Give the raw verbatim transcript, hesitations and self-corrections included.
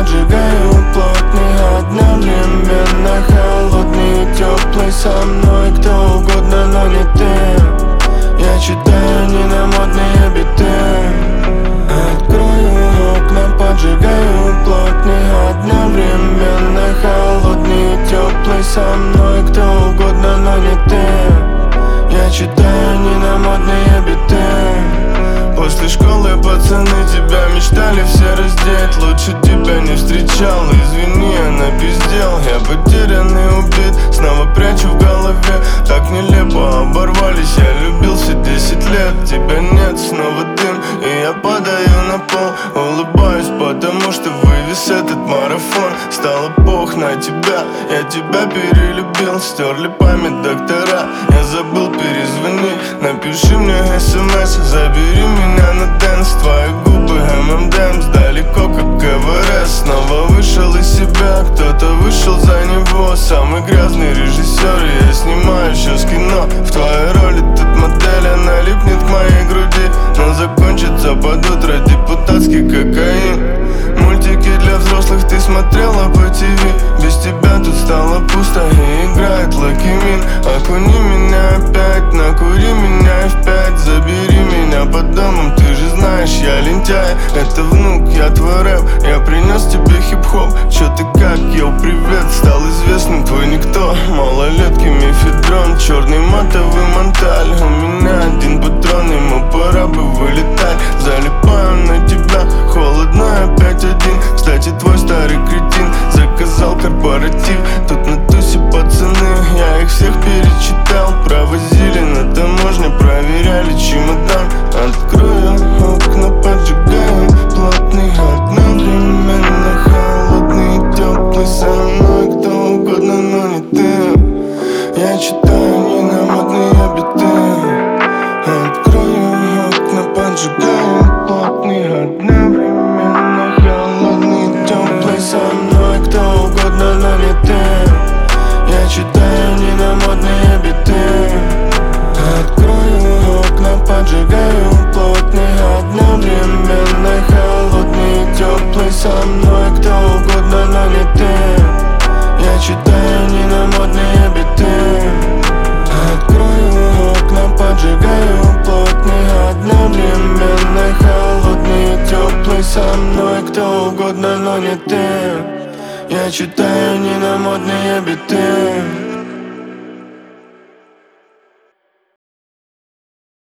поджигаю плотный, одновременно холодный и теплый. Со мной кто угодно, но не ты. Я читаю не на модные биты. Открою окна, поджигаю плотный, одновременно холодный и теплый. Со мной кто угодно, но не ты. Я читаю не на модные биты. После школы пацаны тебя мечтали все раздеть. Лучше тебя не встречал, извини, я напиздел. Я потерян и убит, снова прячу в голове. Так нелепо оборвались, я любился десять лет. Тебя нет, снова дым, и я падаю на пол. Улыбаюсь, потому что вывез этот марафон. Стало пох на тебя, я тебя перелюбил. Стерли память доктора, я забыл, перезвони. Напиши мне смс, забери меня на дэнс. Твои губы эм эм дэмс, далеко как Эверест. Снова вышел из себя, кто-то вышел за него. Самый грязный режиссер, я снимаю сейчас кино. В твоей роли тут модель, она липнет к моей груди. Но закончится под утро депутатский кокаин. Мультики для взрослых ты смотрела по ТВ. Без тебя тут стало пусто и играет Lucky Min. Окуни меня опять, накури меня и в пять. Забери меня под домом, ты же знаешь, я лентяй. Это внук, я твой рэп, я принес тебе хип-хоп. Чё ты как, йоу, привет, стал известным твой никто. Малолетки, мефедрон, черный матовый монталь. У меня один патрон, ему пора бы вылетать. Залипаю на тебя, холодно опять один. Кстати, твой старый кретин заказал корпоратив. Тут на тусе пацаны, я их всех перечитал. Провозили на таможне, проверяли чемодан. Открою окна, поджигаю плотный, одновременно холодный и теплый. Со мной кто угодно, но не ты. Я читаю не на модные биты. Открою окна, поджигаю плотный, одновременно холодный и теплый. Со мной кто угодно, но не ты. Я читаю не на модные биты. Открою окна, поджигаю плотный, одновременно холодный и теплый. Со мной кто угодно, но не ты. Я читаю не на модные биты. Открою окна, поджигаю плотный, одновременно холодный и теплый. Со мной кто угодно, но не ты. Я читаю не на модные биты.